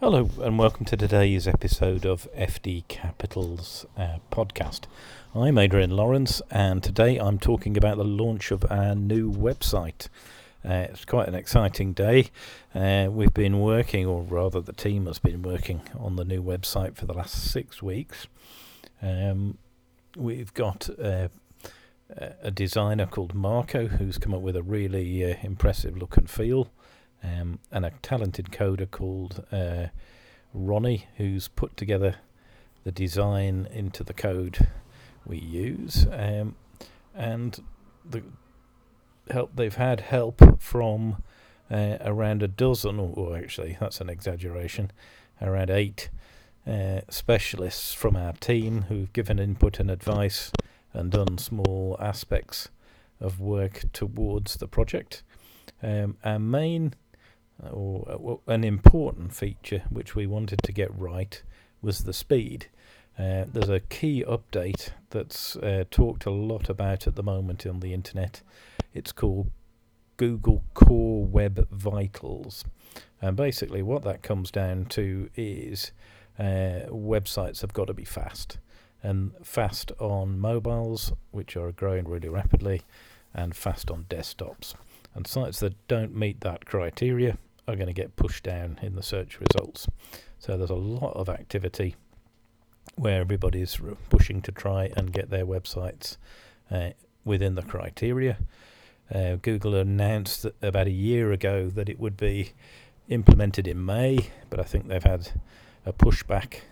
Hello and welcome to today's episode of FD Capital's podcast. I'm Adrian Lawrence and today I'm talking about the launch of our new website. It's quite an exciting day. We've been working, or rather the team has been working on the new website for the last 6 weeks. We've got a designer called Marco who's come up with a really impressive look and feel. And a talented coder called Ronnie, who's put together the design into the code we use, and they've had help from around a dozen, or actually that's an exaggeration, around 8 specialists from our team who've given input and advice and done small aspects of work towards the project. Our main an important feature which we wanted to get right was the speed. There's a key update that's talked a lot about at the moment on the internet. It's called Google Core Web Vitals, and basically what that comes down to is websites have got to be fast, and fast on mobiles, which are growing really rapidly, and fast on desktops. And sites that don't meet that criteria are going to get pushed down in the search results. So there's a lot of activity where everybody's pushing to try and get their websites within the criteria. Google announced that about a year ago that it would be implemented in May, but I think they've had a pushback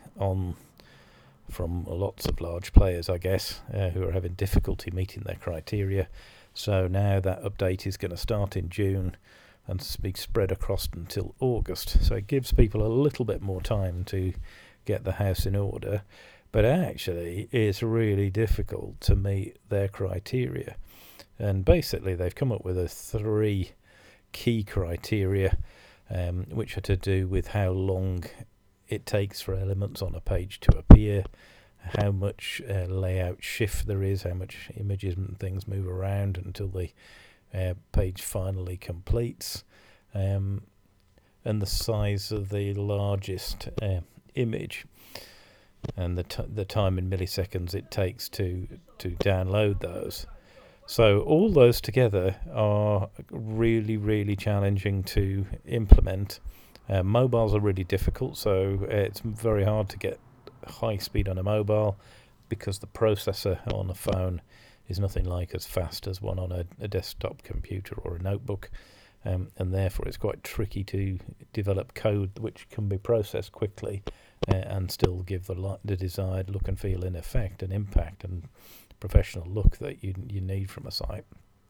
from lots of large players, I guess, who are having difficulty meeting their criteria. So now that update is going to start in June and be spread across until August. So it gives people a little bit more time to get the house in order, but actually it's really difficult to meet their criteria. And basically they've come up with 3 key criteria, which are to do with how long it takes for elements on a page to appear, how much layout shift there is, how much images and things move around until the page finally completes, and the size of the largest image, and the time in milliseconds it takes to download those. So all those together are really, really challenging to implement. Mobiles are really difficult, so it's very hard to get high speed on a mobile because the processor on a phone is nothing like as fast as one on a desktop computer or a notebook, and therefore it's quite tricky to develop code which can be processed quickly and still give the desired look and feel and effect and impact and professional look that you need from a site.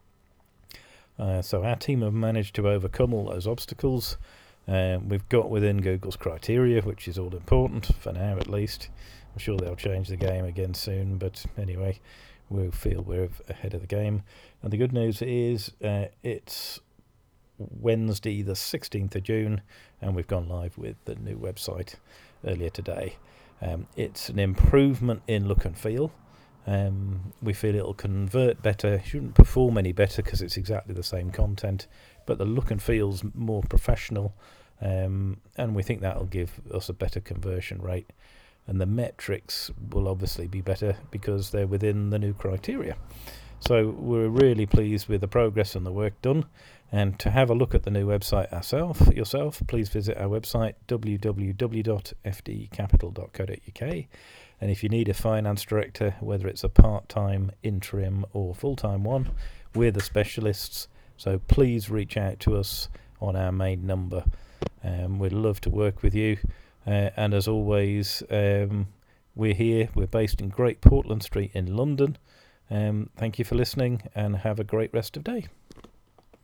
So our team have managed to overcome all those obstacles. We've got within Google's criteria, which is all important for now at least. I'm sure they'll change the game again soon, but anyway, we feel we're ahead of the game. And the good news is it's Wednesday the 16th of June and we've gone live with the new website earlier today. It's an improvement in look and feel. We feel it'll convert better, shouldn't perform any better because it's exactly the same content, but the look and feel's more professional, and we think that'll give us a better conversion rate. And the metrics will obviously be better because they're within the new criteria. So we're really pleased with the progress and the work done. And to have a look at the new website yourself, please visit our website www.fdcapital.co.uk. And if you need a finance director, whether it's a part-time, interim or full-time one, we're the specialists. So please reach out to us on our main number. We'd love to work with you. And as always, we're here. We're based in Great Portland Street in London. Thank you for listening and have a great rest of day.